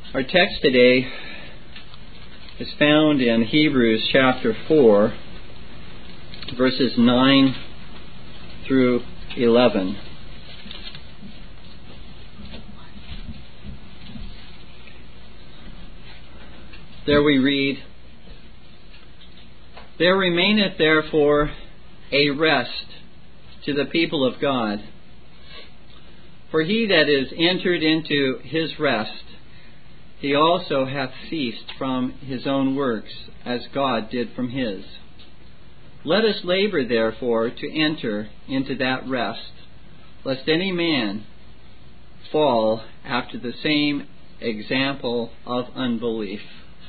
Our text today is found in Hebrews chapter 4, verses 9 through 11. There we read, "There remaineth therefore a rest to the people of God. For he that is entered into his rest, he also hath ceased from his own works, as God did from his. Let us labor therefore to enter into that rest, lest any man fall after the same example of unbelief."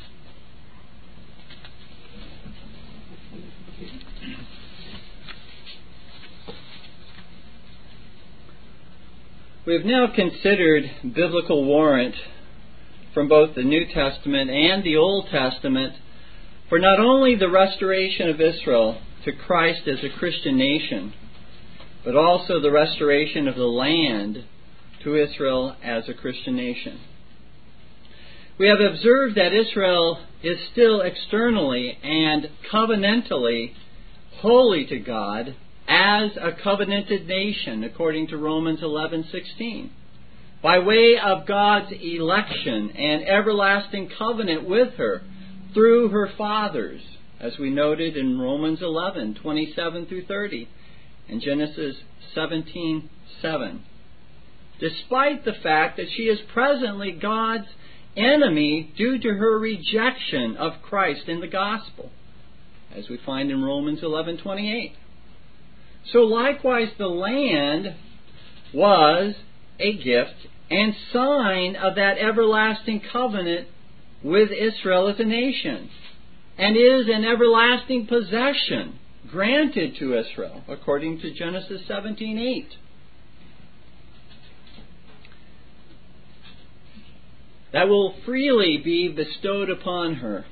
We have now considered biblical warrant from both the New Testament and the Old Testament for not only the restoration of Israel to Christ as a Christian nation, but also the restoration of the land to Israel as a Christian nation. We have observed that Israel is still externally and covenantally holy to God as a covenanted nation, according to Romans 11:16. By way of God's election and everlasting covenant with her through her fathers, as we noted in Romans 11:27 through 30 and Genesis 17:7. Despite the fact that she is presently God's enemy due to her rejection of Christ in the gospel, as we find in Romans 11:28. So likewise the land was a gift and sign of that everlasting covenant with Israel as a nation, and is an everlasting possession granted to Israel, according to Genesis 17:8. That will freely be bestowed upon her,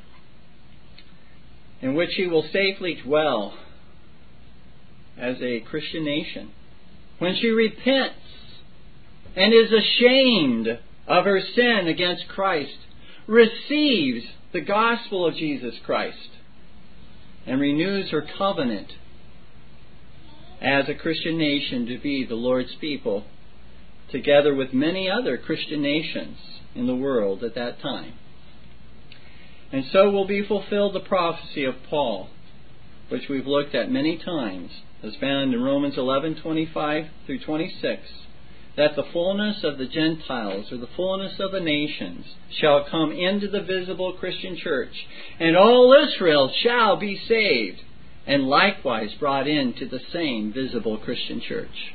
in which she will safely dwell as a Christian nation, when she repents and is ashamed of her sin against Christ, receives the gospel of Jesus Christ, and renews her covenant as a Christian nation to be the Lord's people, together with many other Christian nations in the world at that time. And so will be fulfilled the prophecy of Paul, which we've looked at many times, as found in Romans 11:25 through 26, that the fullness of the Gentiles, or the fullness of the nations, shall come into the visible Christian church, and all Israel shall be saved, and likewise brought into the same visible Christian church.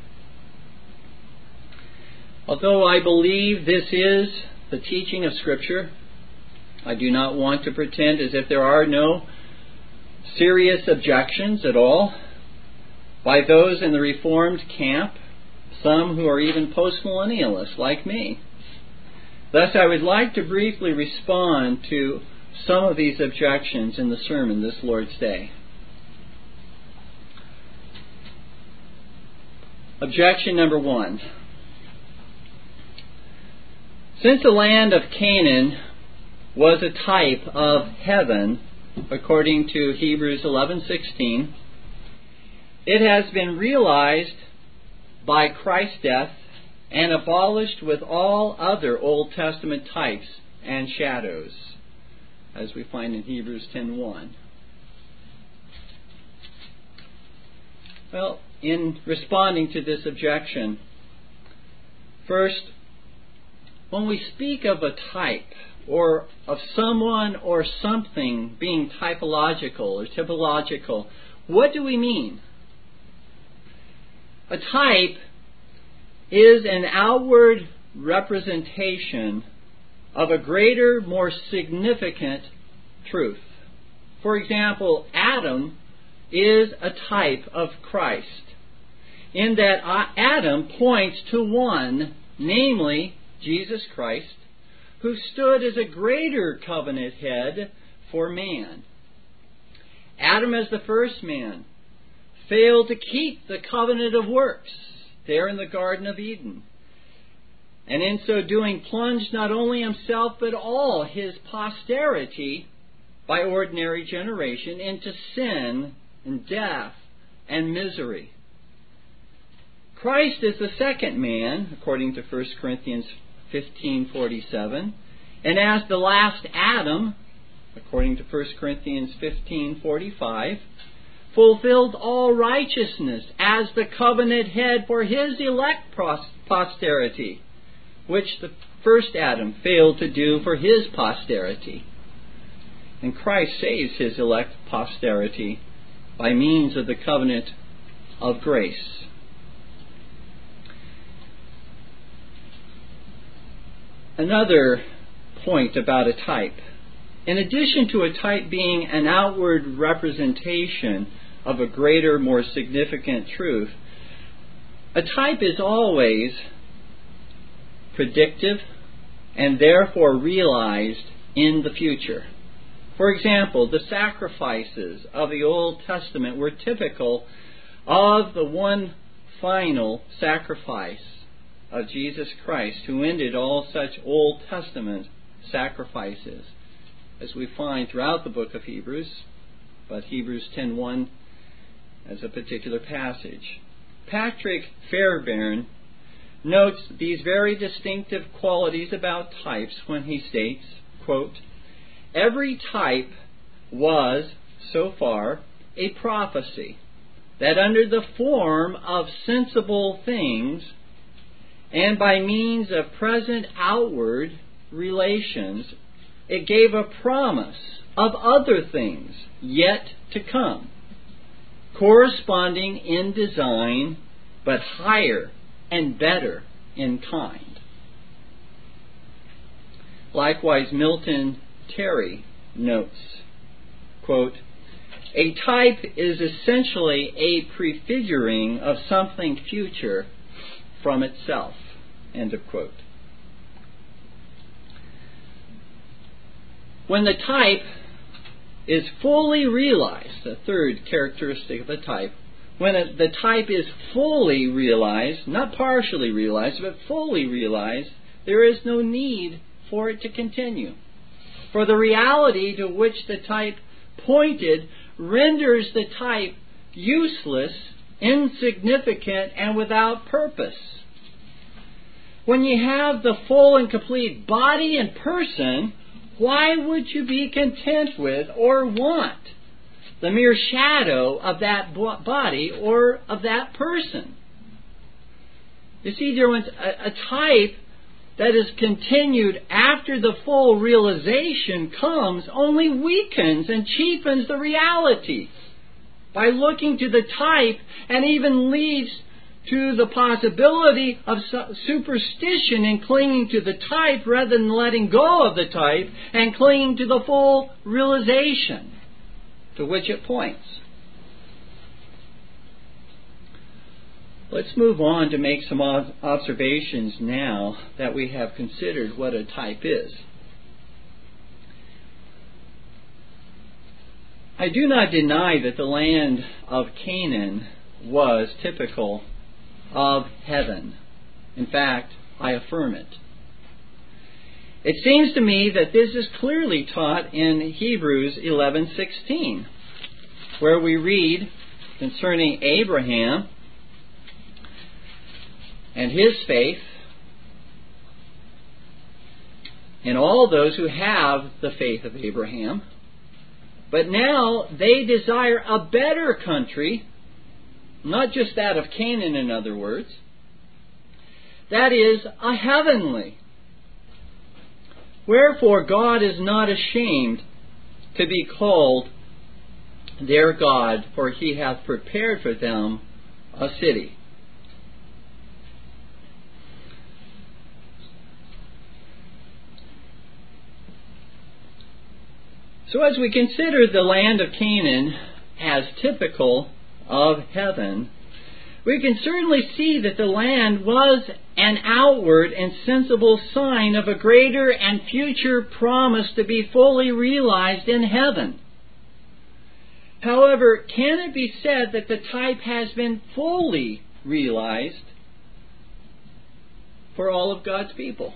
Although I believe this is the teaching of Scripture, I do not want to pretend as if there are no serious objections at all by those in the Reformed camp, some who are even postmillennialists like me. Thus, I would like to briefly respond to some of these objections in the sermon this Lord's Day. Objection number 1. Since the land of Canaan was a type of heaven, according to Hebrews 11:16, it has been realized by Christ's death and abolished with all other Old Testament types and shadows, as we find in Hebrews 10:1. Well, in responding to this objection, first, when we speak of a type, or of someone or something being typological or typological, what do we mean? A type is an outward representation of a greater, more significant truth. For example, Adam is a type of Christ, in that Adam points to one, namely Jesus Christ, who stood as a greater covenant head for man. Adam, as the first man, failed to keep the covenant of works there in the Garden of Eden. and in so doing plunged not only himself but all his posterity by ordinary generation into sin and death and misery. Christ is the second man, according to 1 Corinthians 15:47, and as the last Adam, according to 1 Corinthians 15:45, fulfilled all righteousness as the covenant head for his elect posterity, which the first Adam failed to do for his posterity. And Christ saves his elect posterity by means of the covenant of grace. Another point about a type. In addition to a type being an outward representation of a greater, more significant truth, a type is always predictive and therefore realized in the future. For example, the sacrifices of the Old Testament were typical of the one final sacrifice of Jesus Christ, who ended all such Old Testament sacrifices, as we find throughout the book of Hebrews, but Hebrews 10:1 as a particular passage. Patrick Fairbairn notes these very distinctive qualities about types when he states, quote, "Every type was, so far, a prophecy, that under the form of sensible things and by means of present outward relations, it gave a promise of other things yet to come, corresponding in design, but higher and better in kind." Likewise, Milton Terry notes, quote, "A type is essentially a prefiguring of something future from itself." End of quote. When the type is fully realized, the third characteristic of a type, when the type is fully realized, not partially realized, but fully realized, there is no need for it to continue. For the reality to which the type pointed renders the type useless, insignificant, and without purpose. When you have the full and complete body and person, why would you be content with or want the mere shadow of that body or of that person? You see, dear ones, a type that is continued after the full realization comes only weakens and cheapens the reality by looking to the type, and even leads to the possibility of superstition in clinging to the type rather than letting go of the type and clinging to the full realization to which it points. Let's move on to make some observations now that we have considered what a type is. I do not deny that the land of Canaan was typical of heaven. In fact, I affirm it. It seems to me that this is clearly taught in Hebrews 11:16, where we read concerning Abraham and his faith, and all those who have the faith of Abraham. But now they desire a better country, not just that of Canaan, in other words. That is, a heavenly. Wherefore God is not ashamed to be called their God, for he hath prepared for them a city. So as we consider the land of Canaan as typical of heaven, we can certainly see that the land was an outward and sensible sign of a greater and future promise to be fully realized in heaven. However, can it be said that the type has been fully realized? for all of God's people.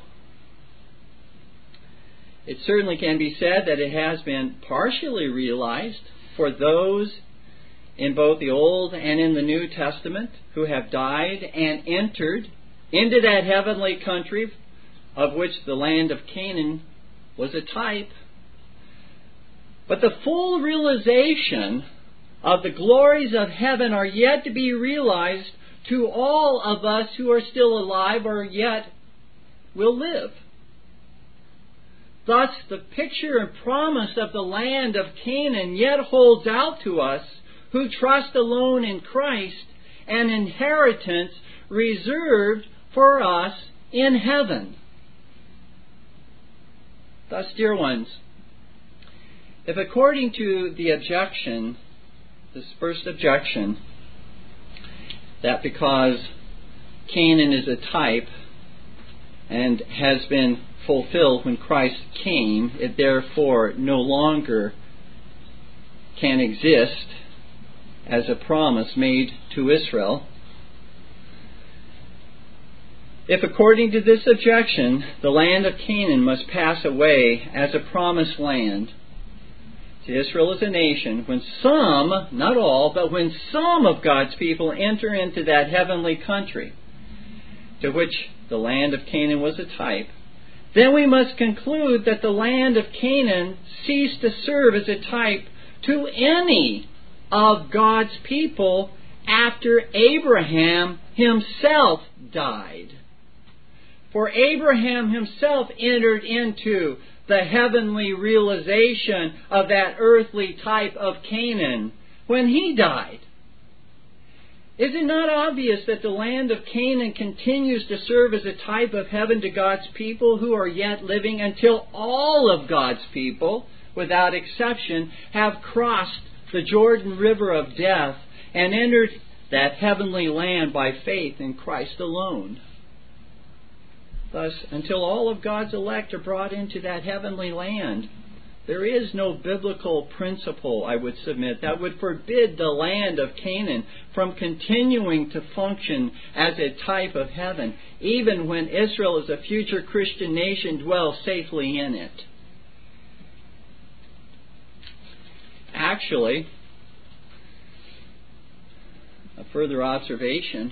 It certainly can be said that it has been partially realized for those in both the Old and in the New Testament who have died and entered into that heavenly country of which the land of Canaan was a type. But the full realization of the glories of heaven are yet to be realized to all of us who are still alive or yet will live. Thus, the picture and promise of the land of Canaan yet holds out to us who trust alone in Christ, an inheritance reserved for us in heaven. Thus, dear ones, if according to the objection, this first objection, that because Canaan is a type and has been fulfilled when Christ came, it therefore no longer can exist as a promise made to Israel. If according to this objection, the land of Canaan must pass away as a promised land to Israel as a nation, when some, not all, but when some of God's people enter into that heavenly country to which the land of Canaan was a type, then we must conclude that the land of Canaan ceased to serve as a type to any of God's people after Abraham himself died. For Abraham himself entered into the heavenly realization of that earthly type of Canaan when he died. Is it not obvious that the land of Canaan continues to serve as a type of heaven to God's people who are yet living until all of God's people, without exception, have crossed the Jordan River of death and entered that heavenly land by faith in Christ alone? Thus, until all of God's elect are brought into that heavenly land, there is no biblical principle, I would submit, that would forbid the land of Canaan from continuing to function as a type of heaven, even when Israel as a future Christian nation dwells safely in it. Actually, a further observation,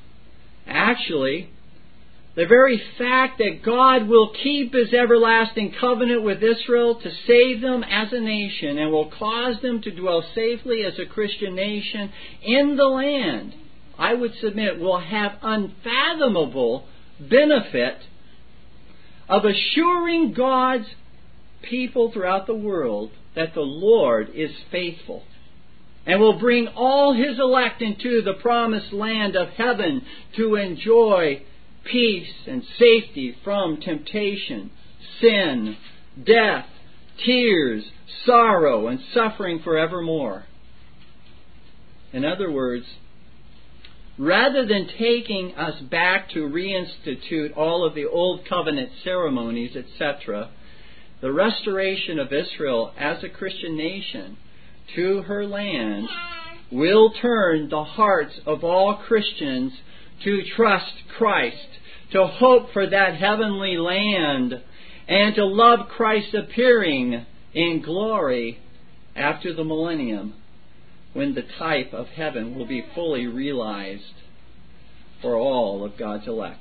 the very fact that God will keep His everlasting covenant with Israel to save them as a nation and will cause them to dwell safely as a Christian nation in the land, I would submit, will have unfathomable benefit of assuring God's people throughout the world that the Lord is faithful and will bring all His elect into the promised land of heaven to enjoy peace and safety from temptation, sin, death, tears, sorrow, and suffering forevermore. In other words, rather than taking us back to reinstitute all of the old covenant ceremonies, etc., the restoration of Israel as a Christian nation to her land will turn the hearts of all Christians to trust Christ, to hope for that heavenly land, and to love Christ appearing in glory after the millennium, when the type of heaven will be fully realized for all of God's elect.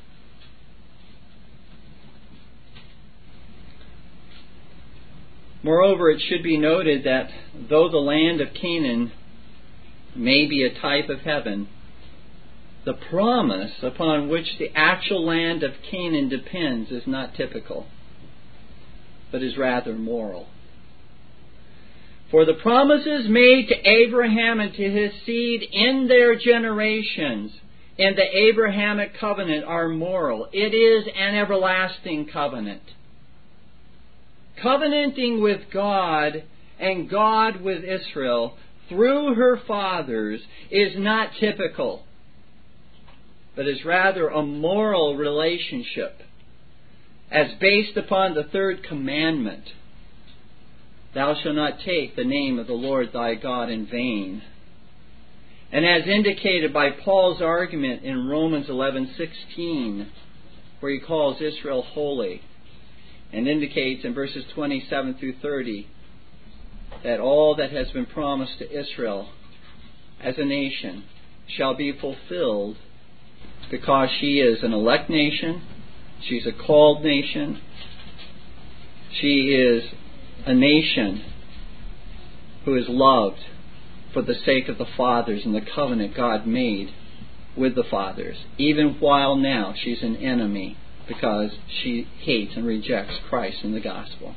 Moreover, it should be noted that though the land of Canaan may be a type of heaven, the promise upon which the actual land of Canaan depends is not typical, but is rather moral. For the promises made to Abraham and to his seed in their generations in the Abrahamic covenant are moral. It is an everlasting covenant. Covenanting with God and God with Israel through her fathers is not typical, but is rather a moral relationship, as based upon the third commandment, "Thou shalt not take the name of the Lord thy God in vain," and as indicated by Paul's argument in Romans 11:16, where he calls Israel holy and indicates in verses 27 through 30 that all that has been promised to Israel as a nation shall be fulfilled because she is an elect nation, she's a called nation, she is a nation who is loved for the sake of the fathers and the covenant God made with the fathers, even while now she's an enemy because she hates and rejects Christ and the gospel.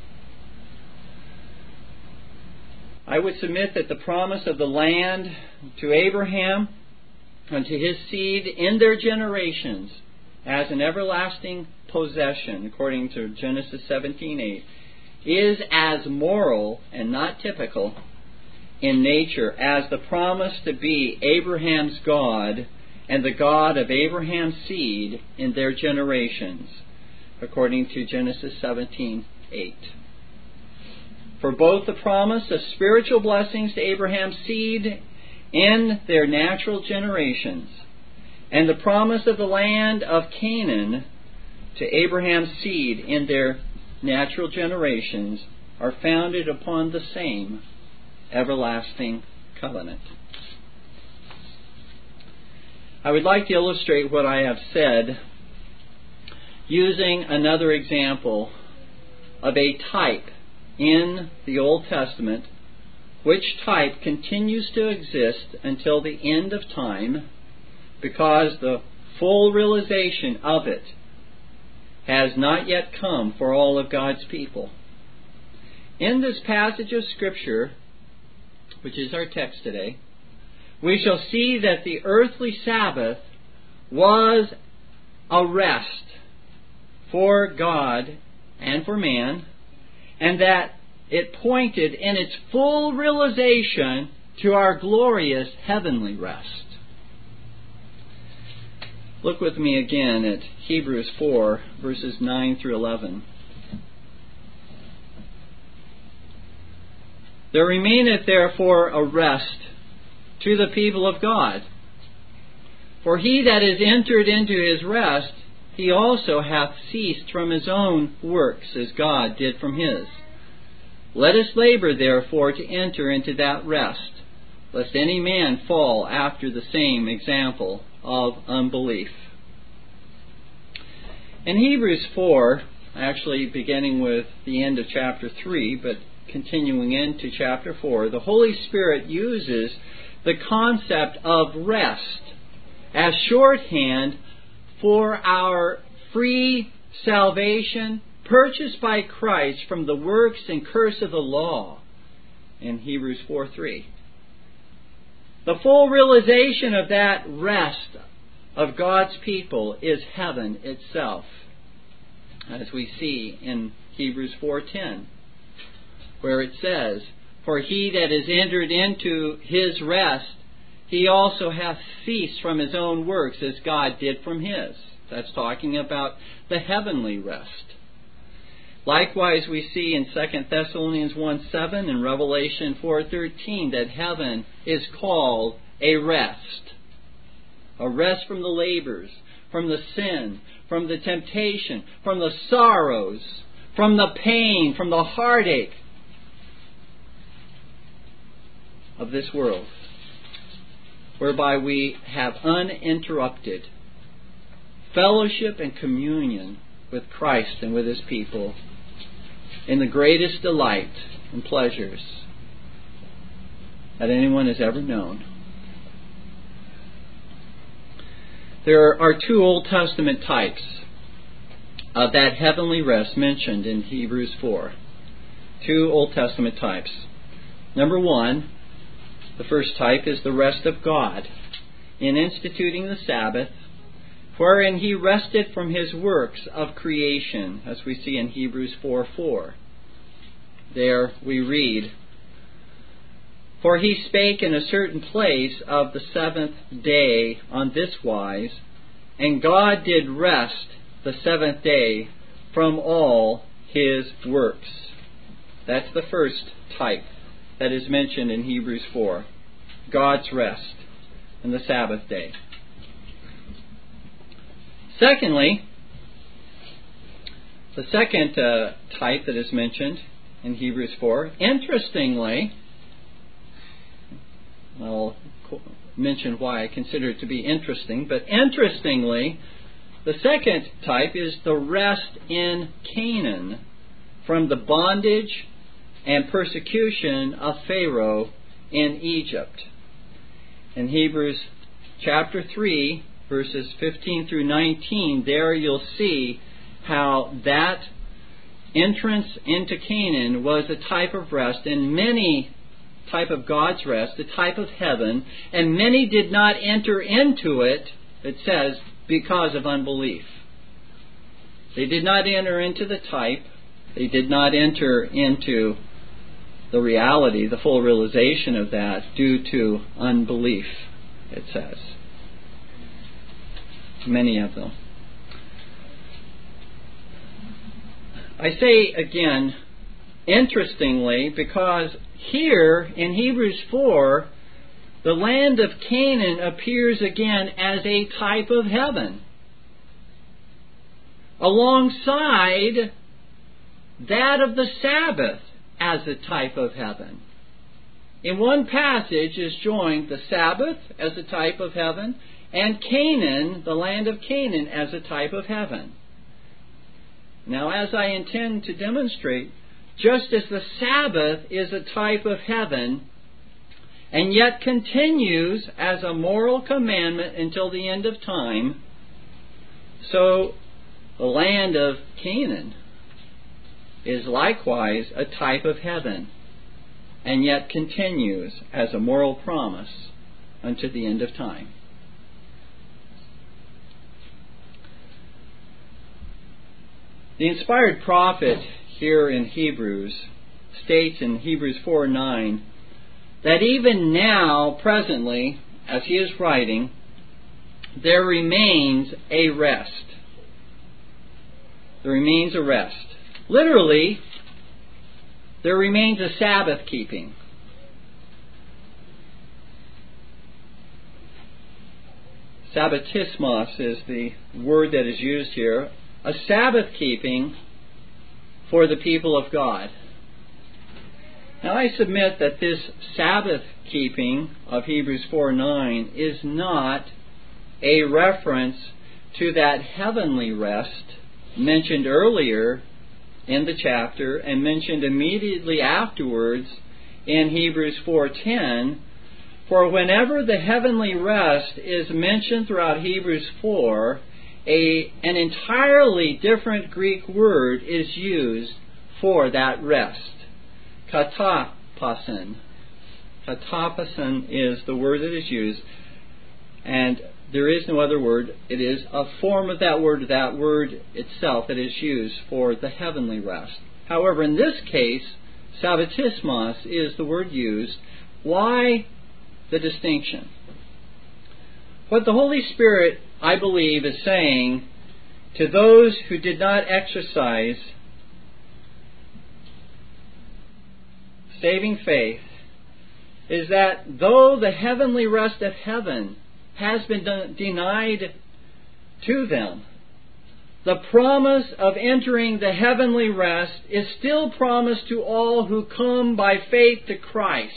I would submit that the promise of the land to Abraham and to his seed in their generations as an everlasting possession, according to Genesis 17:8, is as moral and not typical in nature as the promise to be Abraham's God and the God of Abraham's seed in their generations, according to Genesis 17:8. For both the promise of spiritual blessings to Abraham's seed in their natural generations and the promise of the land of Canaan to Abraham's seed in their natural generations are founded upon the same everlasting covenant. I would like to illustrate what I have said using another example of a type in the Old Testament, which type continues to exist until the end of time because the full realization of it has not yet come for all of God's people. In this passage of Scripture, which is our text today, we shall see that the earthly Sabbath was a rest for God and for man, and that it pointed in its full realization to our glorious heavenly rest. Look with me again at Hebrews 4, verses 9 through 11. There remaineth therefore a rest to the people of God. For he that is entered into his rest, he also hath ceased from his own works, as God did from his. Let us labor therefore to enter into that rest, lest any man fall after the same example of unbelief. In Hebrews 4, actually beginning with the end of chapter 3, but continuing into chapter 4, the Holy Spirit uses the concept of rest as shorthand for our free salvation purchased by Christ from the works and curse of the law in Hebrews 4:3. The full realization of that rest of God's people is heaven itself, as we see in Hebrews 4:10, where it says, For he that is entered into his rest, he also hath ceased from his own works, as God did from his. That's talking about the heavenly rest. Likewise, we see in 2 Thessalonians 1:7 and Revelation 4:13 that heaven is called a rest. A rest from the labors, from the sin, from the temptation, from the sorrows, from the pain, from the heartache of this world, whereby we have uninterrupted fellowship and communion with Christ and with His people in the greatest delight and pleasures that anyone has ever known. There are two Old Testament types of that heavenly rest mentioned in Hebrews 4. Two Old Testament types. Number one, the first type is the rest of God in instituting the Sabbath, wherein He rested from His works of creation, as we see in Hebrews 4:4. There we read, For He spake in a certain place of the seventh day on this wise, and God did rest the seventh day from all His works. That's the first type that is mentioned in Hebrews 4. God's rest and the Sabbath day. Secondly, The second type that is mentioned in Hebrews 4, interestingly, I'll mention why I consider it to be interesting, but interestingly, the second type is the rest in Canaan from the bondage and persecution of Pharaoh in Egypt. In Hebrews chapter 3, verses 15 through 19, there you'll see how that entrance into Canaan was a type of rest, and many type of God's rest, a type of heaven, and many did not enter into it, it says, because of unbelief. They did not enter into the type. They did not enter into the reality, the full realization of that, due to unbelief, it says. Many of them. I say again, interestingly, because here in Hebrews 4, the land of Canaan appears again as a type of heaven, alongside that of the Sabbath as a type of heaven. In one passage is joined the Sabbath as a type of heaven, and Canaan, the land of Canaan, as a type of heaven. Now, as I intend to demonstrate, just as the Sabbath is a type of heaven, and yet continues as a moral commandment until the end of time, so the land of Canaan is likewise a type of heaven, and yet continues as a moral promise unto the end of time. The inspired prophet here in Hebrews states in Hebrews 4:9 that even now, presently, as he is writing, there remains a rest. There remains a rest. Literally, there remains a Sabbath keeping. Sabbatismos is the word that is used here. A Sabbath keeping for the people of God. Now I submit that this Sabbath keeping of Hebrews 4:9 is not a reference to that heavenly rest mentioned earlier in the chapter and mentioned immediately afterwards in Hebrews 4:10. For whenever the heavenly rest is mentioned throughout Hebrews 4, an entirely different Greek word is used for that rest. Katapasen. Katapasen is the word that is used, and there is no other word. It is a form of that word itself that is used for the heavenly rest. However, in this case, Sabbatismos is the word used. Why the distinction? What the Holy Spirit, I believe, is saying to those who did not exercise saving faith is that though the heavenly rest of heaven has been denied to them, the promise of entering the heavenly rest is still promised to all who come by faith to Christ.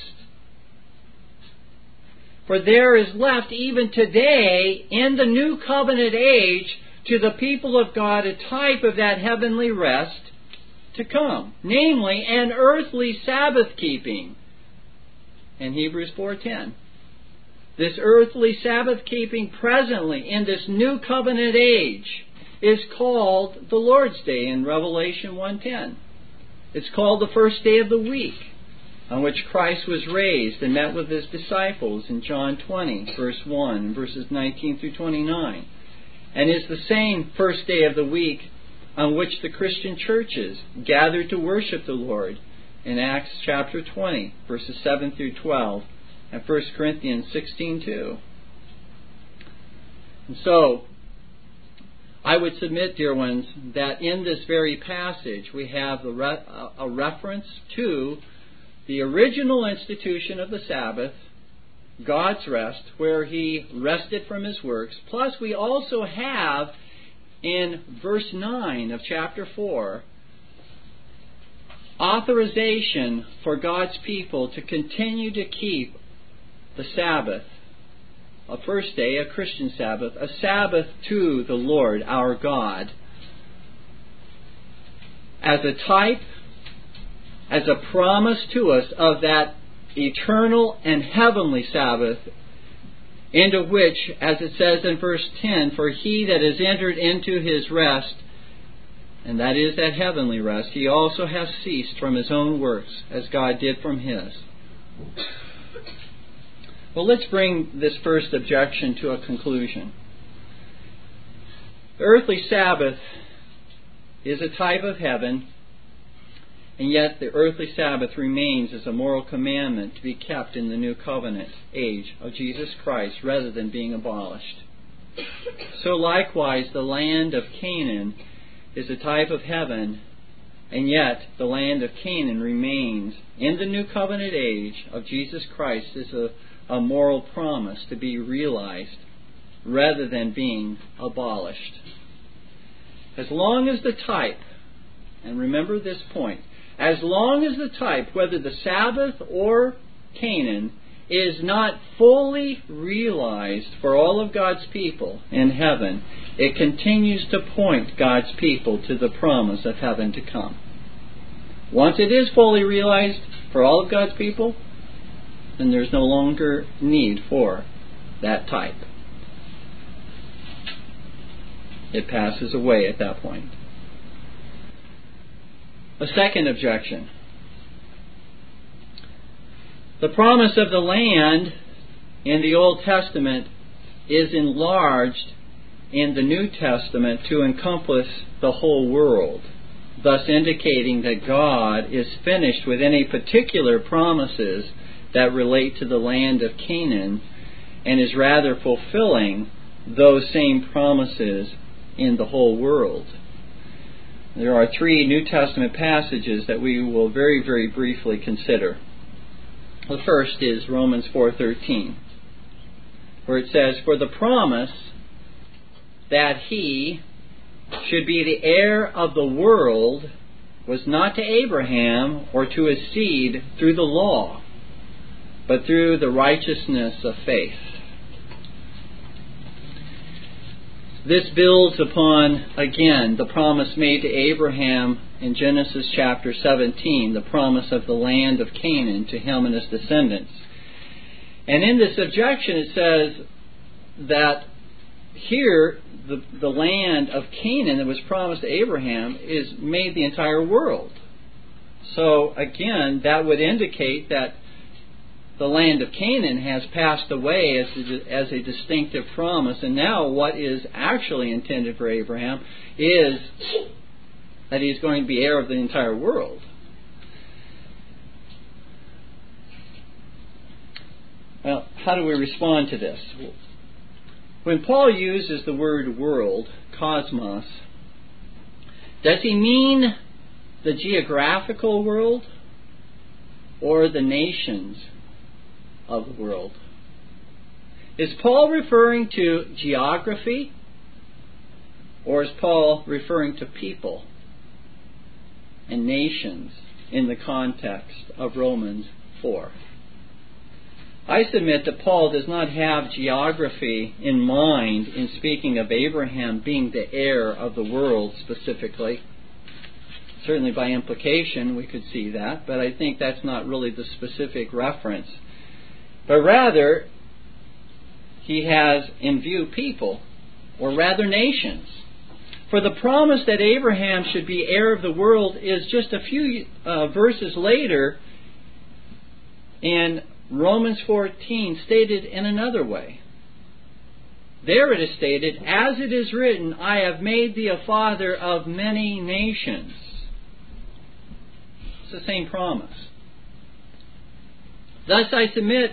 For there is left even today in the new covenant age to the people of God a type of that heavenly rest to come, namely an earthly Sabbath keeping in Hebrews 4:10. This earthly Sabbath keeping presently in this new covenant age is called the Lord's Day in Revelation 1:10. It's called the first day of the week, on which Christ was raised and met with His disciples in John 20, verse 1, verses 19 through 29. And is the same first day of the week on which the Christian churches gathered to worship the Lord in Acts chapter 20, verses 7 through 12, and 1 Corinthians 16:2. And so, I would submit, dear ones, that in this very passage we have a reference to the original institution of the Sabbath, God's rest, where He rested from His works. Plus, we also have in verse 9 of chapter 4 authorization for God's people to continue to keep the Sabbath, a first day, a Christian Sabbath, a Sabbath to the Lord our God, as a type, as a promise to us of that eternal and heavenly Sabbath, into which, as it says in verse 10, for he that is entered into his rest, and that is that heavenly rest, he also has ceased from his own works, as God did from his. Well, let's bring this first objection to a conclusion. The earthly Sabbath is a type of heaven, and yet the earthly Sabbath remains as a moral commandment to be kept in the new covenant age of Jesus Christ rather than being abolished. So likewise, the land of Canaan is a type of heaven, and yet the land of Canaan remains in the new covenant age of Jesus Christ as a moral promise to be realized rather than being abolished. As long as the type, and remember this point, as long as the type, whether the Sabbath or Canaan, is not fully realized for all of God's people in heaven, it continues to point God's people to the promise of heaven to come. Once it is fully realized for all of God's people, then there's no longer need for that type. It passes away at that point. A second objection. The promise of the land in the Old Testament is enlarged in the New Testament to encompass the whole world, thus indicating that God is finished with any particular promises that relate to the land of Canaan and is rather fulfilling those same promises in the whole world. There are 3 New Testament passages that we will very, very briefly consider. The first is Romans 4:13, where it says, for the promise that he should be the heir of the world was not to Abraham or to his seed through the law, but through the righteousness of faith. This builds upon, again, the promise made to Abraham in Genesis chapter 17, the promise of the land of Canaan to him and his descendants. And in this objection it says that here the land of Canaan that was promised to Abraham is made the entire world. So again, that would indicate that the land of Canaan has passed away as a distinctive promise, and now what is actually intended for Abraham is that he's going to be heir of the entire world. Well, how do we respond to this? When Paul uses the word world, cosmos, does he mean the geographical world or the nations of the world? Is Paul referring to geography, or is Paul referring to people and nations in the context of Romans 4? I submit that Paul does not have geography in mind in speaking of Abraham being the heir of the world specifically. Certainly by implication we could see that, but I think that's not really the specific reference. But rather, he has in view people, or rather nations. For the promise that Abraham should be heir of the world is just a few verses later in Romans 14 stated in another way. There it is stated, as it is written, I have made thee a father of many nations. It's the same promise. Thus I submit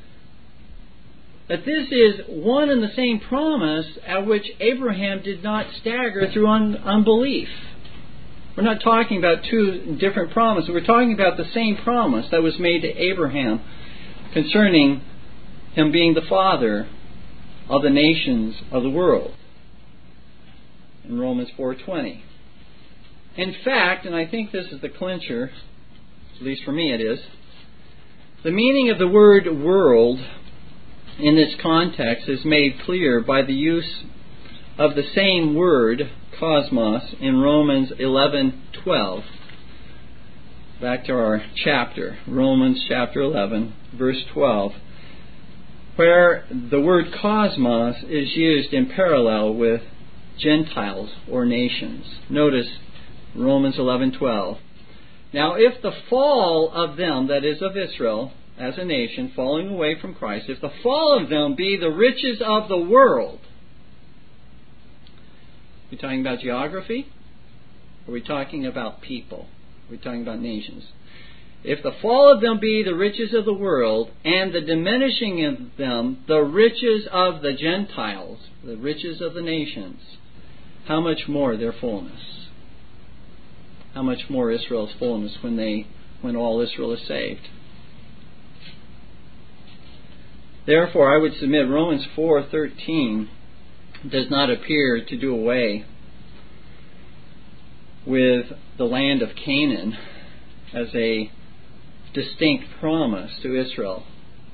that this is one and the same promise at which Abraham did not stagger through unbelief. We're not talking about 2 different promises. We're talking about the same promise that was made to Abraham concerning him being the father of the nations of the world. in Romans 4:20. In fact, and I think this is the clincher, at least for me it is, the meaning of the word world in this context is made clear by the use of the same word, cosmos, in Romans 11:12. Back to our chapter, Romans chapter 11, verse 12, where the word cosmos is used in parallel with Gentiles or nations. Notice Romans 11:12. Now, if the fall of them, that is of Israel, as a nation, falling away from Christ, if the fall of them be the riches of the world, are we talking about geography? Are we talking about people? Are we talking about nations? If the fall of them be the riches of the world, and the diminishing of them the riches of the Gentiles, the riches of the nations, how much more their fullness? How much more Israel's fullness when all Israel is saved? Therefore, I would submit Romans 4:13 does not appear to do away with the land of Canaan as a distinct promise to Israel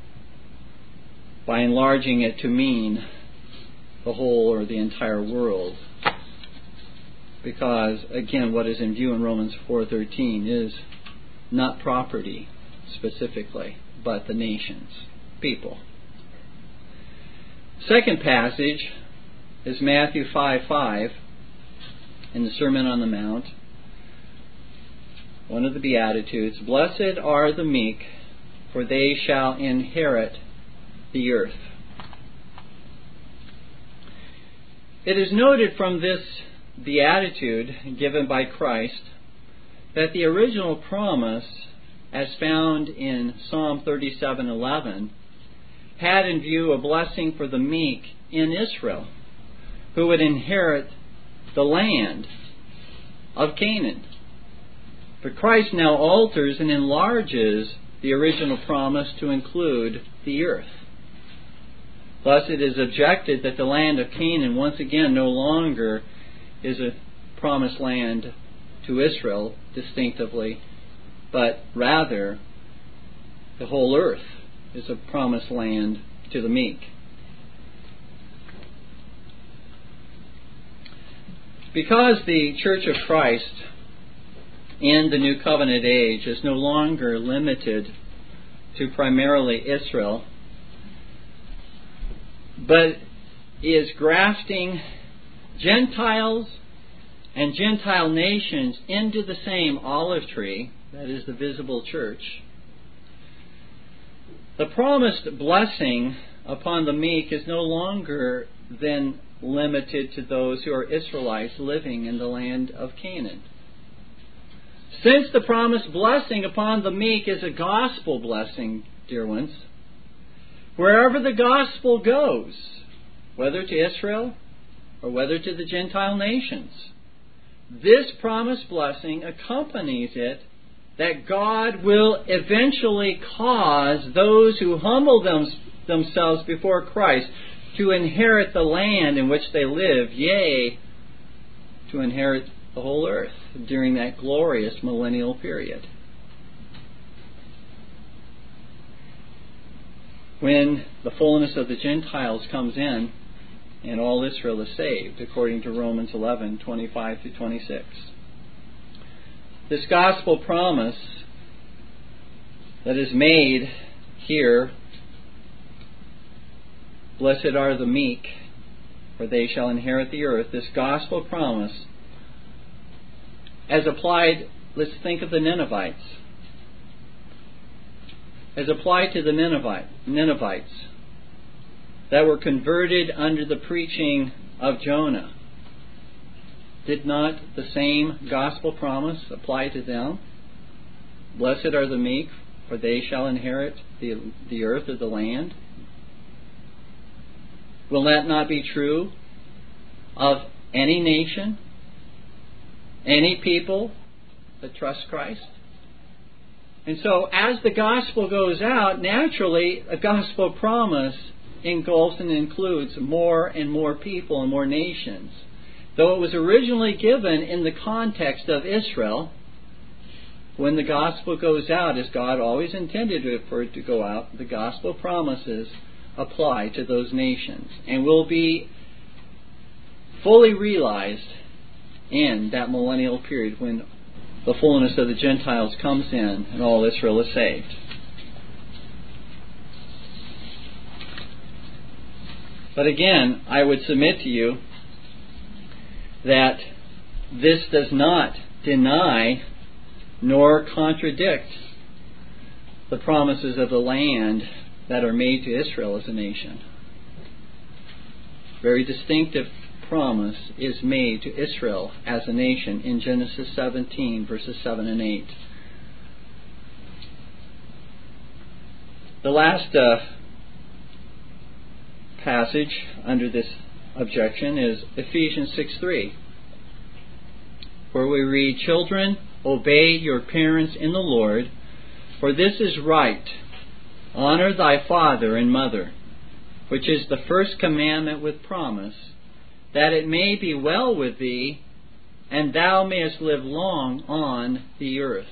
by enlarging it to mean the whole or the entire world. Because, again, what is in view in Romans 4:13 is not property specifically, but the nations, people. Second passage is Matthew 5:5 in the Sermon on the Mount, one of the Beatitudes. Blessed are the meek, for they shall inherit the earth. It is noted from this beatitude given by Christ that the original promise, as found in Psalm 37:11, had in view a blessing for the meek in Israel, who would inherit the land of Canaan. But Christ now alters and enlarges the original promise to include the earth. Thus it is objected that the land of Canaan once again no longer is a promised land to Israel distinctively, but rather the whole earth is a promised land to the meek. Because the Church of Christ in the New Covenant age is no longer limited to primarily Israel, but is grafting Gentiles and Gentile nations into the same olive tree, that is the visible church, the promised blessing upon the meek is no longer then limited to those who are Israelites living in the land of Canaan. Since the promised blessing upon the meek is a gospel blessing, dear ones, wherever the gospel goes, whether to Israel or whether to the Gentile nations, this promised blessing accompanies it that God will eventually cause those who humble themselves before Christ to inherit the land in which they live, yea, to inherit the whole earth during that glorious millennial period, when the fullness of the Gentiles comes in and all Israel is saved, according to Romans 11:25-26. This gospel promise that is made here, blessed are the meek, for they shall inherit the earth, this gospel promise, as applied, let's think of the Ninevites. As applied to the Ninevites that were converted under the preaching of Jonah, did not the same gospel promise apply to them? Blessed are the meek, for they shall inherit the earth or the land. Will that not be true of any nation, any people that trust Christ? And so as the gospel goes out, naturally a gospel promise engulfs and includes more and more people and more nations. though it was originally given in the context of Israel, when the gospel goes out, as God always intended for it to go out, the gospel promises apply to those nations and will be fully realized in that millennial period when the fullness of the Gentiles comes in and all Israel is saved. But again, I would submit to you that this does not deny nor contradict the promises of the land that are made to Israel as a nation. Very distinctive promise is made to Israel as a nation in Genesis 17, verses 7 and 8. The last passage under this objection is Ephesians 6:3, where we read, "Children, obey your parents in the Lord, for this is right. Honor thy father and mother, which is the first commandment with promise, that it may be well with thee, and thou mayest live long on the earth."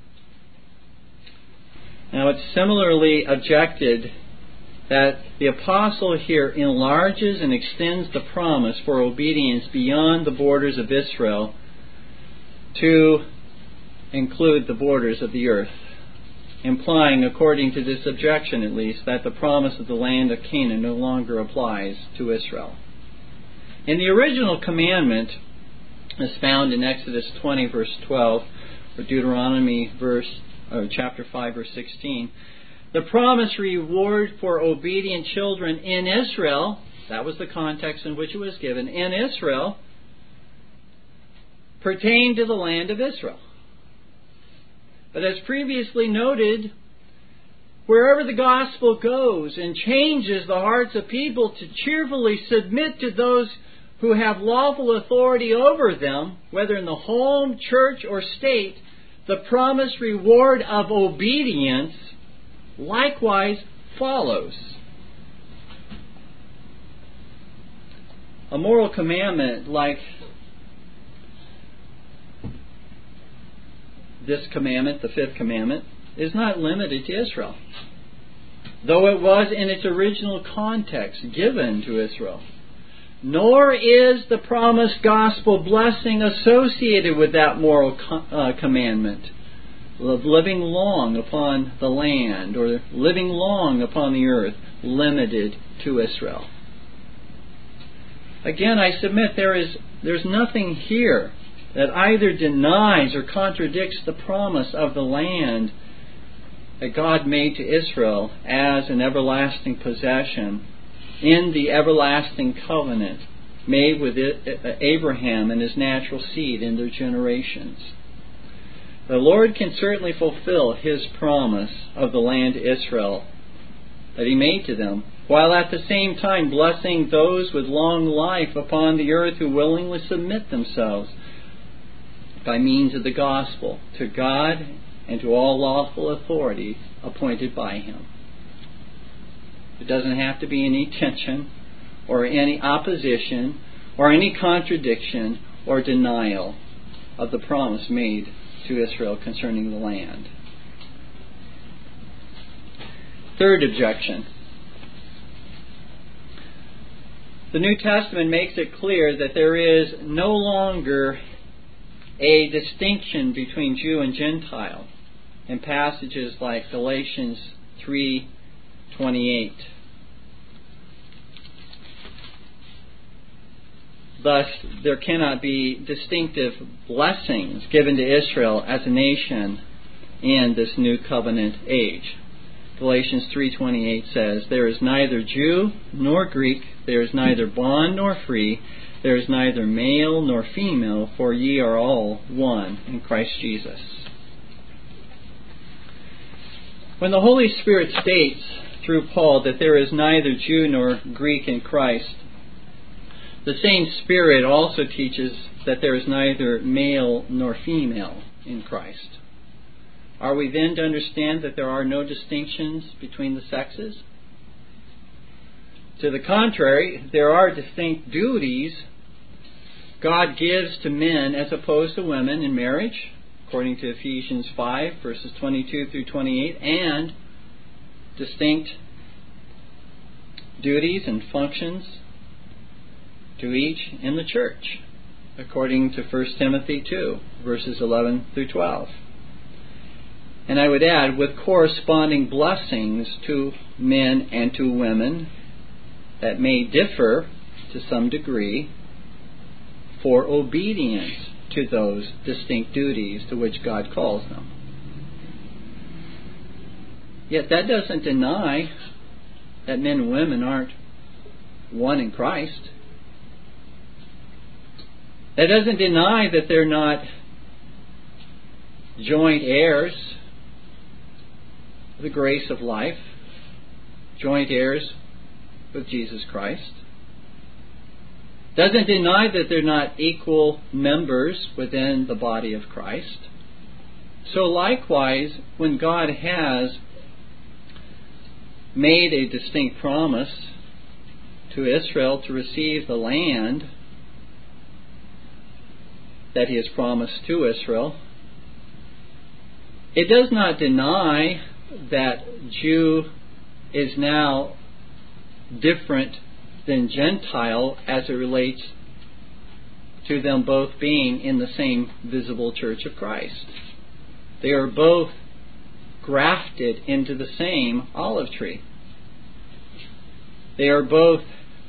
Now it's similarly objected that the apostle here enlarges and extends the promise for obedience beyond the borders of Israel to include the borders of the earth, implying, according to this objection at least, that the promise of the land of Canaan no longer applies to Israel. In the original commandment, as found in Exodus 20, verse 12, or Deuteronomy chapter 5, verse 16, the promised reward for obedient children in Israel, that was the context in which it was given, in Israel, pertained to the land of Israel. But as previously noted, wherever the gospel goes and changes the hearts of people to cheerfully submit to those who have lawful authority over them, whether in the home, church, or state, the promised reward of obedience likewise follows. A moral commandment like this commandment, the fifth commandment, is not limited to Israel, though it was in its original context given to Israel. Nor is the promised gospel blessing associated with that moral commandment of living long upon the land or living long upon the earth limited to Israel. Again, I submit there's nothing here that either denies or contradicts the promise of the land that God made to Israel as an everlasting possession in the everlasting covenant made with Abraham and his natural seed in their generations. The Lord can certainly fulfill His promise of the land to Israel that He made to them, while at the same time blessing those with long life upon the earth who willingly submit themselves by means of the gospel to God and to all lawful authority appointed by Him. It doesn't have to be any tension or any opposition or any contradiction or denial of the promise made to Israel concerning the land. Third objection. The New Testament makes it clear that there is no longer a distinction between Jew and Gentile in passages like Galatians 3:28. Thus, there cannot be distinctive blessings given to Israel as a nation in this new covenant age. Galatians 3:28 says, "There is neither Jew nor Greek, there is neither bond nor free, there is neither male nor female, for ye are all one in Christ Jesus." When the Holy Spirit states through Paul that there is neither Jew nor Greek in Christ, the same Spirit also teaches that there is neither male nor female in Christ. Are we then to understand that there are no distinctions between the sexes? To the contrary, there are distinct duties God gives to men as opposed to women in marriage, according to Ephesians 5, verses 22 through 28, and distinct duties and functions to each in the church, according to 1 Timothy 2, verses 11 through 12. And I would add, with corresponding blessings to men and to women that may differ to some degree for obedience to those distinct duties to which God calls them. Yet that doesn't deny that men and women aren't one in Christ. That doesn't deny that they're not joint heirs of the grace of life, joint heirs with Jesus Christ. Doesn't deny that they're not equal members within the body of Christ. So likewise, when God has made a distinct promise to Israel to receive the land that He has promised to Israel, it does not deny that Jew is now different than Gentile as it relates to them both being in the same visible church of Christ. They are both grafted into the same olive tree. They are both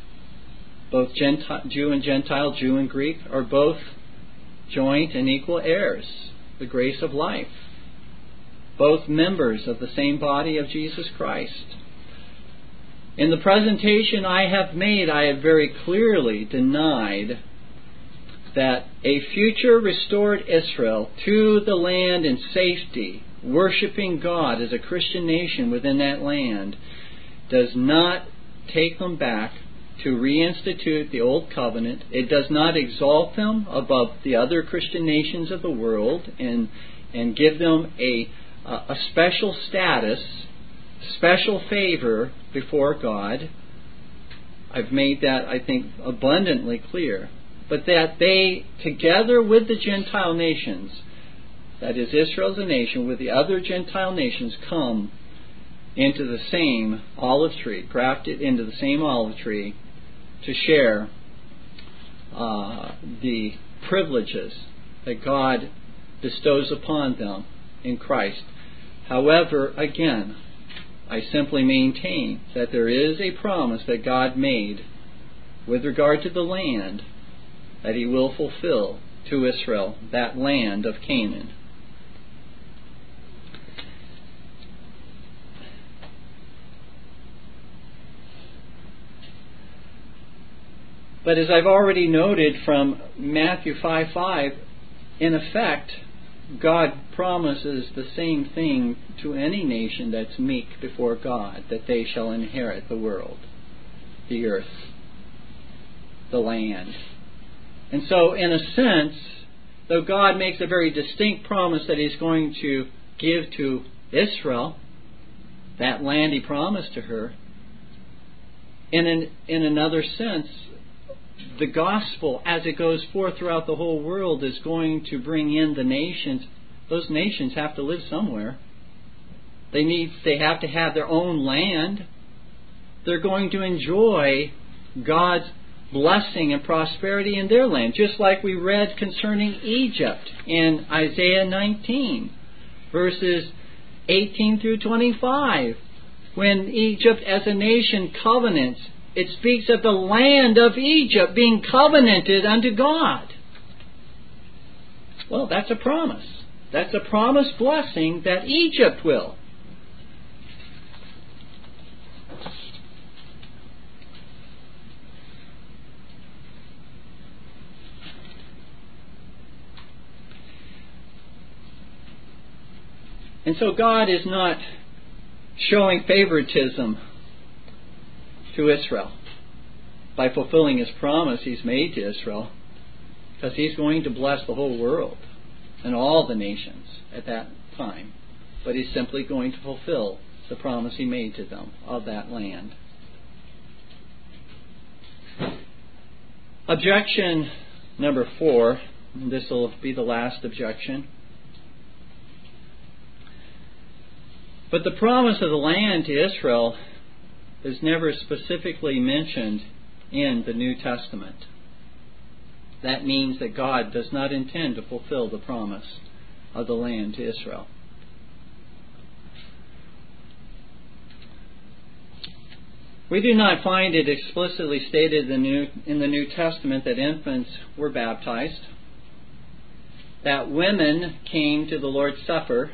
Jew and Gentile, Jew and Greek, are both joint and equal heirs, the grace of life. Both members of the same body of Jesus Christ. In the presentation I have made, I have very clearly denied that a future restored Israel to the land in safety, worshiping God as a Christian nation within that land, does not take them back to reinstitute the Old Covenant. It does not exalt them above the other Christian nations of the world and give them a special status, special favor before God. I've made that, I think, abundantly clear. But that they, together with the Gentile nations, that is Israel as a nation, with the other Gentile nations, come into the same olive tree, grafted into the same olive tree, to share the privileges that God bestows upon them in Christ. However, again, I simply maintain that there is a promise that God made with regard to the land that He will fulfill to Israel, that land of Canaan. But as I've already noted from Matthew 5:5, in effect, God promises the same thing to any nation that's meek before God, that they shall inherit the world, the earth, the land. And so, in a sense, though God makes a very distinct promise that He's going to give to Israel, that land He promised to her, in another sense, the gospel, as it goes forth throughout the whole world, is going to bring in the nations. Those nations have to live somewhere. They have to have their own land. They're going to enjoy God's blessing and prosperity in their land, just like we read concerning Egypt in Isaiah 19, verses 18 through 25. When Egypt as a nation covenants, it speaks of the land of Egypt being covenanted unto God. Well, that's a promise. That's a promised blessing that Egypt will. And so God is not showing favoritism to Israel by fulfilling His promise He's made to Israel, because He's going to bless the whole world and all the nations at that time. But He's simply going to fulfill the promise He made to them of that land. Objection number 4, and this will be the last objection. But the promise of the land to Israel is never specifically mentioned in the New Testament. That means that God does not intend to fulfill the promise of the land to Israel. We do not find it explicitly stated in the New Testament that infants were baptized, that women came to the Lord's Supper,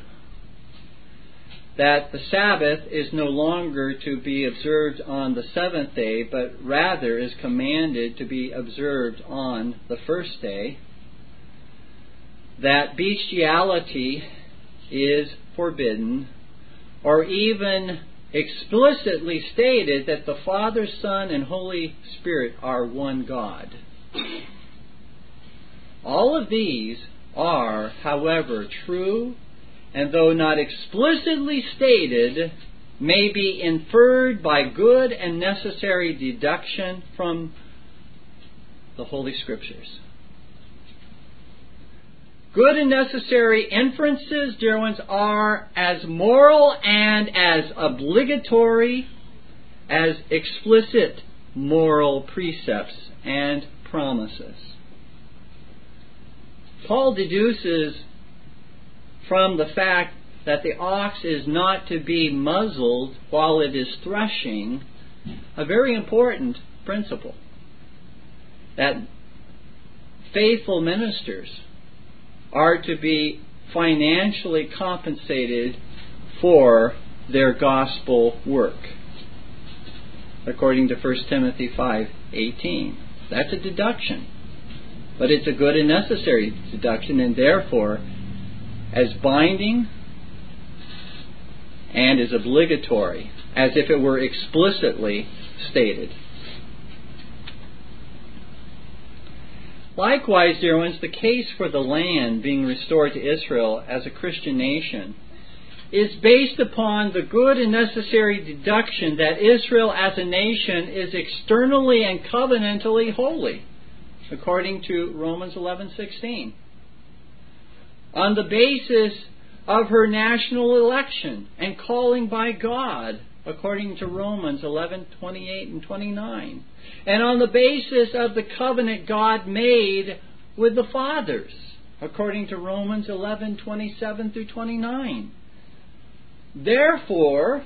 that the Sabbath is no longer to be observed on the seventh day, but rather is commanded to be observed on the first day, that bestiality is forbidden, or even explicitly stated that the Father, Son, and Holy Spirit are one God. All of these are, however, true, and though not explicitly stated, may be inferred by good and necessary deduction from the Holy Scriptures. Good and necessary inferences, dear ones, are as moral and as obligatory as explicit moral precepts and promises. Paul deduces from the fact that the ox is not to be muzzled while it is threshing a very important principle, that faithful ministers are to be financially compensated for their gospel work, according to 1 Timothy 5:18. That's a deduction, but it's a good and necessary deduction, and therefore as binding and as obligatory as if it were explicitly stated. Likewise, dear ones, the case for the land being restored to Israel as a Christian nation is based upon the good and necessary deduction that Israel as a nation is externally and covenantally holy, according to Romans 11:16. On the basis of her national election and calling by God, according to Romans 11:28 and 29. And on the basis of the covenant God made with the fathers, according to Romans 11:27 through 29. Therefore,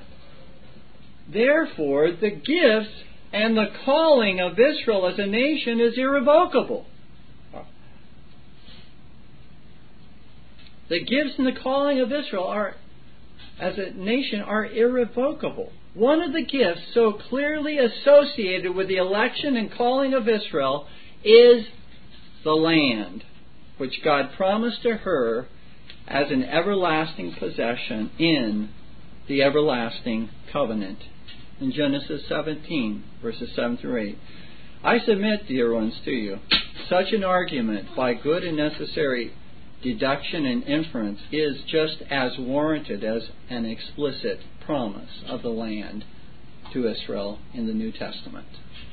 the gifts and the calling of Israel as a nation is irrevocable. The gifts and the calling of Israel as a nation are irrevocable. One of the gifts so clearly associated with the election and calling of Israel is the land, which God promised to her as an everlasting possession in the everlasting covenant. In Genesis 17, verses 7 through 8. I submit, dear ones, to you, such an argument by good and necessary deduction and inference is just as warranted as an explicit promise of the land to Israel in the New Testament.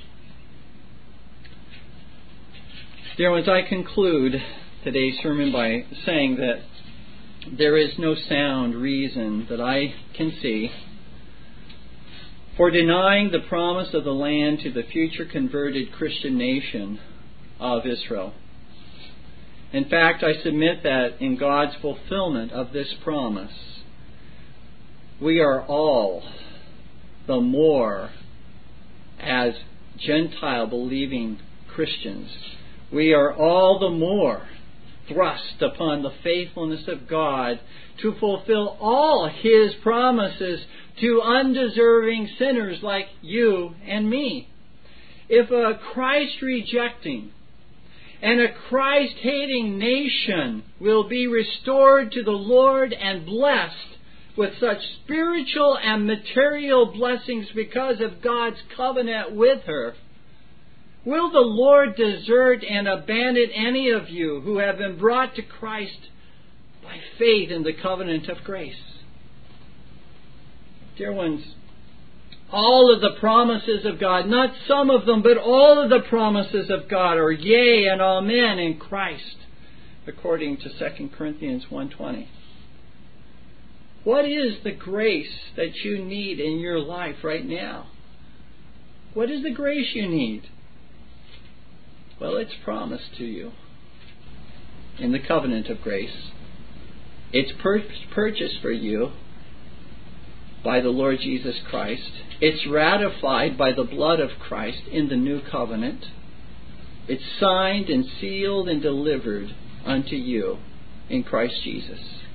Dear ones, I conclude today's sermon by saying that there is no sound reason that I can see for denying the promise of the land to the future converted Christian nation of Israel. In fact, I submit that in God's fulfillment of this promise, we are all the more, as Gentile believing Christians, we are all the more thrust upon the faithfulness of God to fulfill all His promises to undeserving sinners like you and me. If a Christ-rejecting and a Christ-hating nation will be restored to the Lord and blessed with such spiritual and material blessings because of God's covenant with her, will the Lord desert and abandon any of you who have been brought to Christ by faith in the covenant of grace? Dear ones, all of the promises of God, not some of them, but all of the promises of God are yea and amen in Christ, according to 2 Corinthians 1:20. What is the grace that you need in your life right now? What is the grace you need? Well, it's promised to you in the covenant of grace. It's purchased for you by the Lord Jesus Christ. It's ratified by the blood of Christ in the new covenant. It's signed and sealed and delivered unto you in Christ Jesus.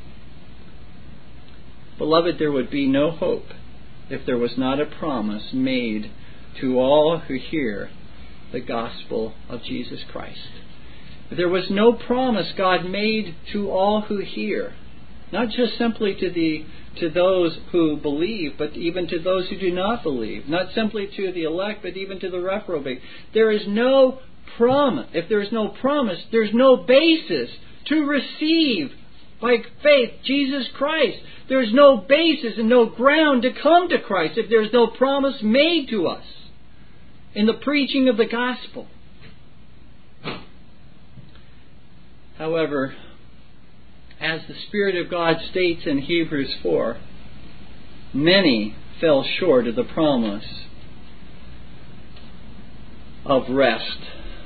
Beloved, there would be no hope if there was not a promise made to all who hear the gospel of Jesus Christ. If there was no promise God made to all who hear, not just simply to those who believe, but even to those who do not believe, not simply to the elect, but even to the reprobate. There is no promise. If there is no promise, there's no basis to receive by faith Jesus Christ. There's no basis and no ground to come to Christ if there's no promise made to us in the preaching of the gospel. However, as the Spirit of God states in Hebrews 4, many fell short of the promise of rest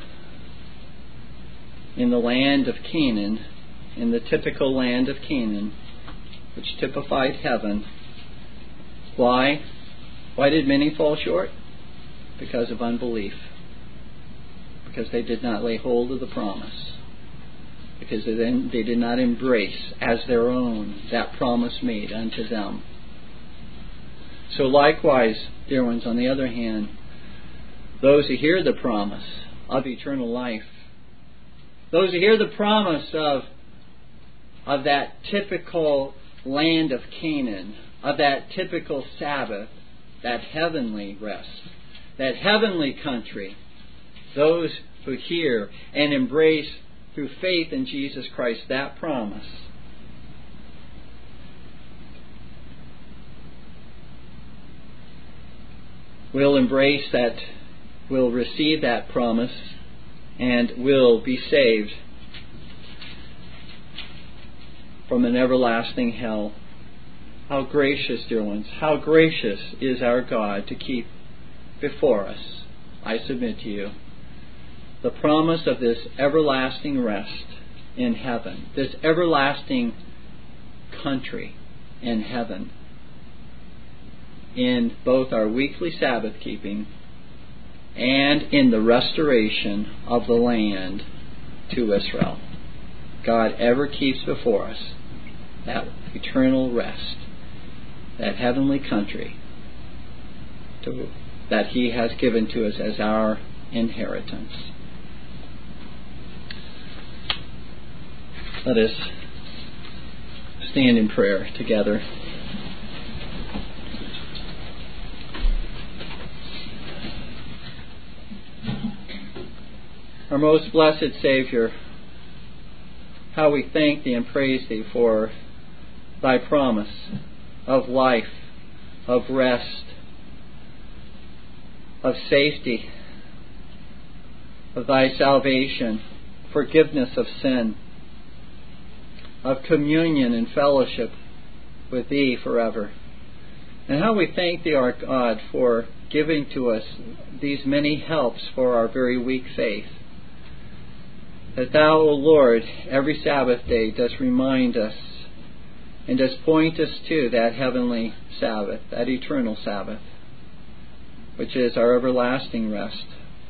in the land of Canaan, in the typical land of Canaan, which typified heaven. Why? Why did many fall short? Because of unbelief. Because they did not lay hold of the promise. Because they did not embrace as their own that promise made unto them. So likewise, dear ones, on the other hand, those who hear the promise of eternal life, those who hear the promise of that typical land of Canaan, of that typical Sabbath, that heavenly rest, that heavenly country, those who hear and embrace through faith in Jesus Christ that promise, will embrace that, will receive that promise, and will be saved from an everlasting hell. How gracious, dear ones, how gracious is our God to keep before us, I submit to you, the promise of this everlasting rest in heaven, this everlasting country in heaven, in both our weekly Sabbath keeping and in the restoration of the land to Israel. God ever keeps before us that eternal rest, that heavenly country that He has given to us as our inheritance. Let us stand in prayer together. Our most blessed Savior, how we thank Thee and praise Thee for Thy promise of life, of rest, of safety, of Thy salvation, forgiveness of sin, of communion and fellowship with Thee forever. And how we thank Thee, our God, for giving to us these many helps for our very weak faith. That Thou, O Lord, every Sabbath day dost remind us and dost point us to that heavenly Sabbath, that eternal Sabbath, which is our everlasting rest.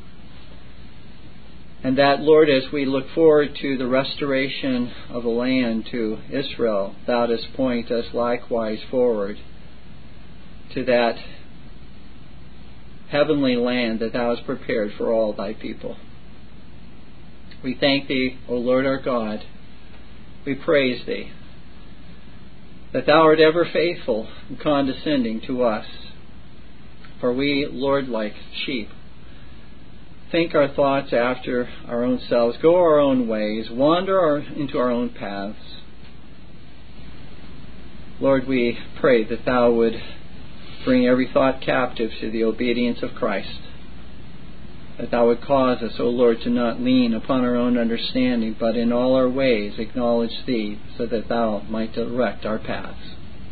And that, Lord, as we look forward to the restoration of the land to Israel, Thou dost point us likewise forward to that heavenly land that Thou hast prepared for all Thy people. We thank Thee, O Lord our God. We praise Thee that Thou art ever faithful and condescending to us. For we, Lord, like sheep, think our thoughts after our own selves, go our own ways, wander into our own paths. Lord, we pray that Thou would Bring every thought captive to the obedience of Christ. That thou would cause us, O Lord, to not lean upon our own understanding, but in all our ways acknowledge Thee, so that Thou might direct our paths.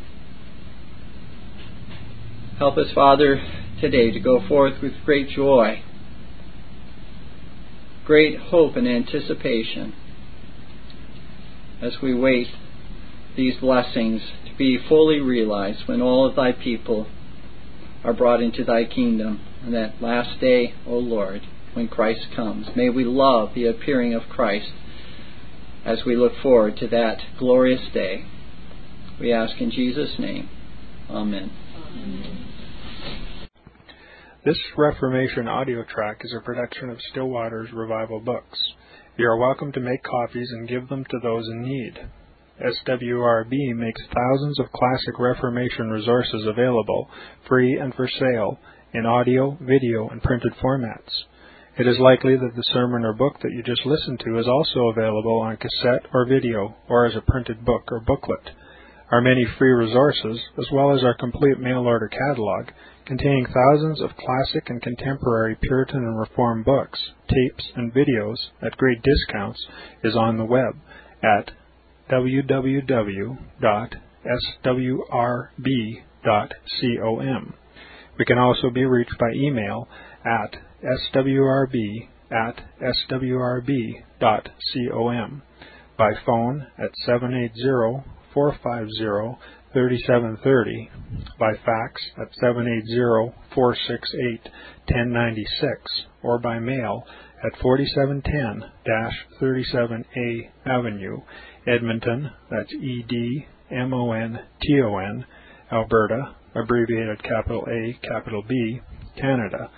Help us, Father, today to go forth with great joy, great hope and anticipation, as we wait these blessings to be fully realized when all of Thy people are brought into Thy kingdom. And that last day, O Lord, when Christ comes, may we love the appearing of Christ as we look forward to that glorious day. We ask in Jesus' name. Amen. This Reformation audio track is a production of Still Waters Revival Books. You are welcome to make copies and give them to those in need. SWRB makes thousands of classic Reformation resources available, free and for sale, in audio, video, and printed formats. It is likely that the sermon or book that you just listened to is also available on cassette or video, or as a printed book or booklet. Our many free resources, as well as our complete mail-order catalog, containing thousands of classic and contemporary Puritan and Reformed books, tapes, and videos at great discounts, is on the web at www.swrb.com. We can also be reached by email at swrb@swrb.com, by phone at 780-450-3730, by fax at 780-468-1096, or by mail at 4710-37A Avenue, Edmonton, that's Edmonton, Alberta, abbreviated capital A, capital B, Canada,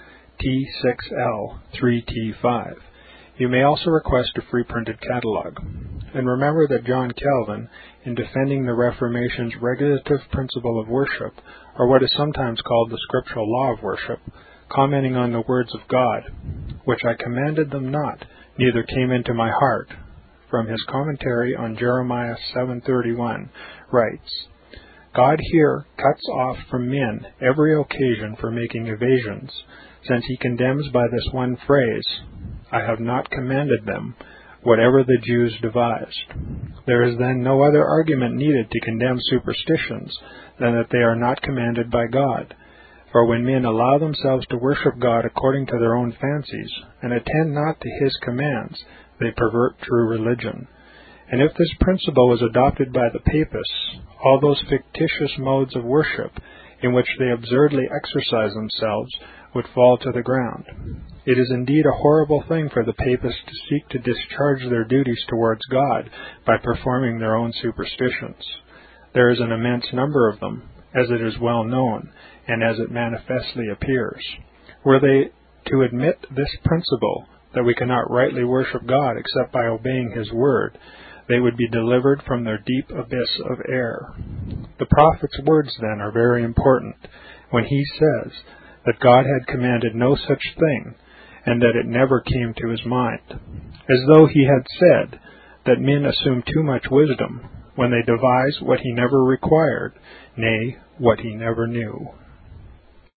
T6L3T5. You may also request a free printed catalog. And remember that John Calvin, in defending the Reformation's regulative principle of worship, or what is sometimes called the scriptural law of worship, commenting on the words of God, which I commanded them not, neither came into my heart, from his commentary on Jeremiah 7:31, writes, God here cuts off from men every occasion for making evasions, since he condemns by this one phrase, I have not commanded them, whatever the Jews devised. There is then no other argument needed to condemn superstitions than that they are not commanded by God. For when men allow themselves to worship God according to their own fancies, and attend not to his commands, they pervert true religion. And if this principle was adopted by the Papists, all those fictitious modes of worship in which they absurdly exercise themselves would fall to the ground. It is indeed a horrible thing for the Papists to seek to discharge their duties towards God by performing their own superstitions. There is an immense number of them, as it is well known, and as it manifestly appears. Were they to admit this principle, that we cannot rightly worship God except by obeying his word, they would be delivered from their deep abyss of error. The prophet's words, then, are very important, when he says that God had commanded no such thing, and that it never came to his mind, as though he had said that men assume too much wisdom when they devise what he never required, nay, what he never knew.